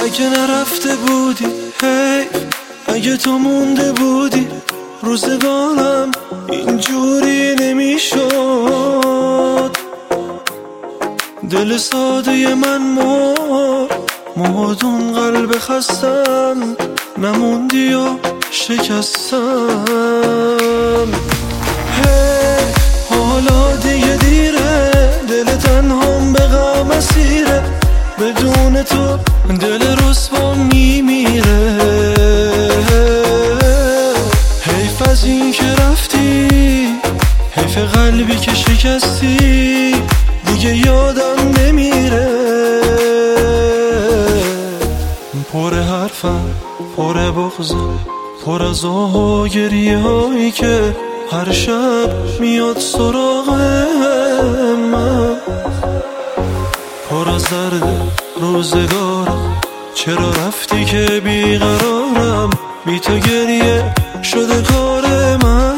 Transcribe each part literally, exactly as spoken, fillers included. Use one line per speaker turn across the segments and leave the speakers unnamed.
اگه نرفته بودی حیف، اگه تو مونده بودی روزگارم اینجوری نمیشد. دل ساده من مرد مهدون قلب خستم، نموندی و شکستم. هی حالا دیگه دیره، دل تنهام به غم اسیره، بدون تو دل رسوا میمیره. حیف از این که رفتی، حیف قلبی که شکستی، دیگه یادم نمیره. پر حرفم، پر بغضم، پر از آه و گریه هایی که هر شب میاد سراغ من. پر از درد روزگارم، چرا رفتی که بیقرارم، بی تو گریه شده کار من.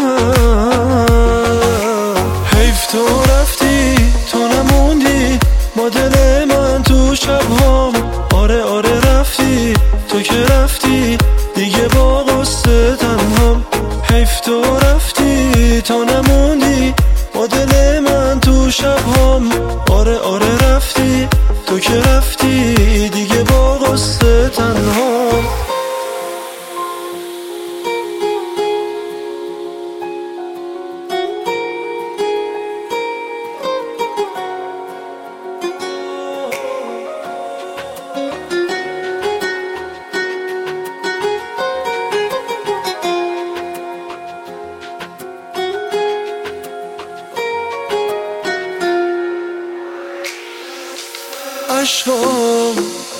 حیف تو رفتی، تو نموندی با دل من تو شبهام. آره آره رفتی، تو که رفتی دیگه با غصه تنهام. حیف تو رفتی، تو نموندی با دل من تو شبهام. آره آره رفتی، تو که رفتی دیگه با غصه تنهام. عشقام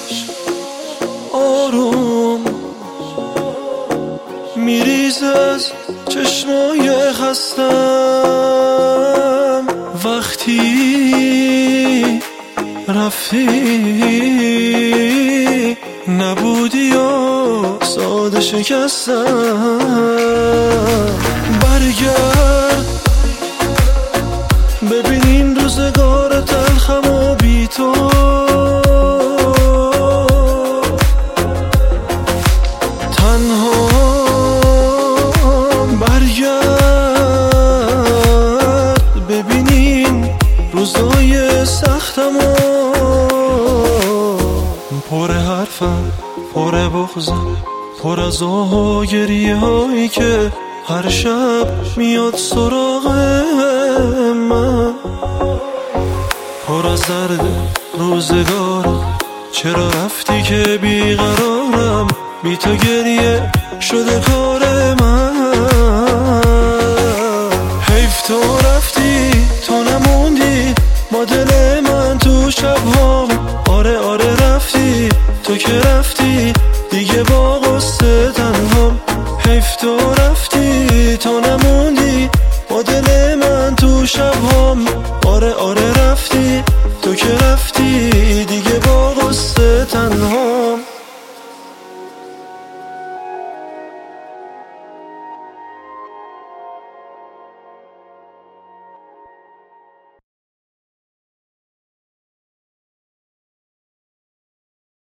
آروم میریز از چشمای خستم، وقتی رفتی نبودی و ساده شکستم. برگرد ببین این روزگار تلخم و بی تو، تنها برگرد ببین این روزای سختم و پر حرفم، پر بغضم، پر از آه و گریه هایی که هر شب میاد سراغ من. پر از درد روزگارم، چرا رفتی که بیقرارم، بی تو گریه شده کار من. حیف تو رفتی، تو نموندی با دل من تو شبهام. آره آره